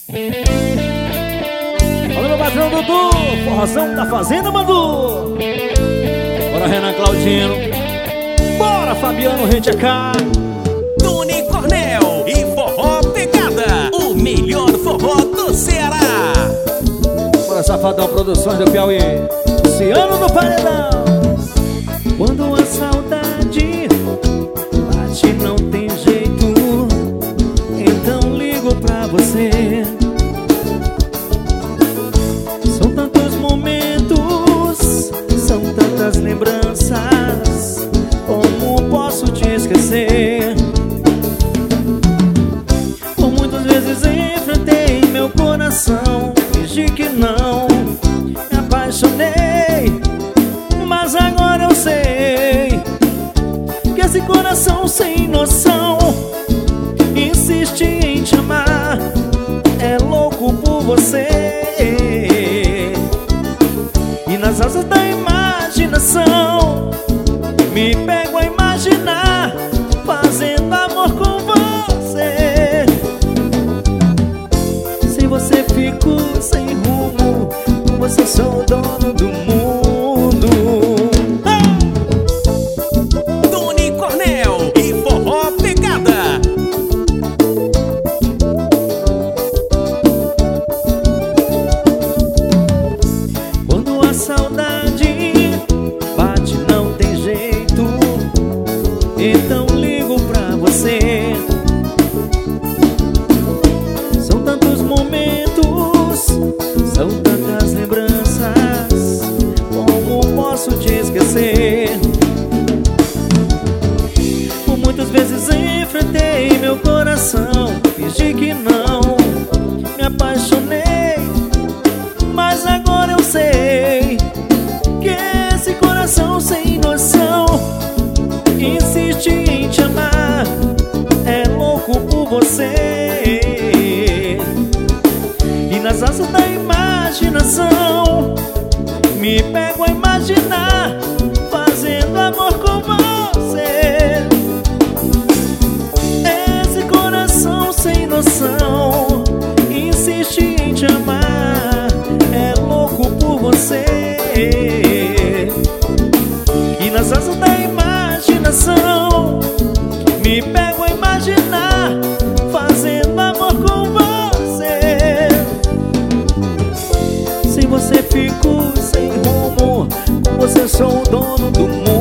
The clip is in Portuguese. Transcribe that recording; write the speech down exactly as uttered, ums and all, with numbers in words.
Olha meu patrão Dudu, forrozão da fazenda, Mandu. Bora Renan Claudino, bora Fabiano Rentecá, Tony Cornel e Forró Pegada, o melhor forró do Ceará. Bora Safadão Produções do Piauí, Luciano do Paredão. Quando a saudade bate não tem jeito, então ligo pra você. São tantos momentos, são tantas lembranças, como posso te esquecer? Por muitas vezes enfrentei meu coração, fingi que não me apaixonei, mas agora eu sei que esse coração sem noção insiste em te amar, é louco por você. E nas asas da imaginação me pego a imaginar fazendo amor com você. Se você ficou sem rumo, você sou o dono do mundo. Tony Cornel e Forró Pegada. Quando a saudade bate não tem jeito, então ligo pra você. São tantos momentos, são tantas lembranças, como posso te esquecer? Por muitas vezes enfrentei meu coração, fingi que não me apaixonei, mas agora eu sei que esse coração sem noção insiste em te amar, é louco por você. E nas asas da imaginação me pego a imaginar fazendo amor com você. Esse coração sem noção insiste em te amar, é louco por você. E nas asas da imaginação me pego a imaginar fazendo amor com você. Se você ficou sem rumo, você sou o dono do mundo.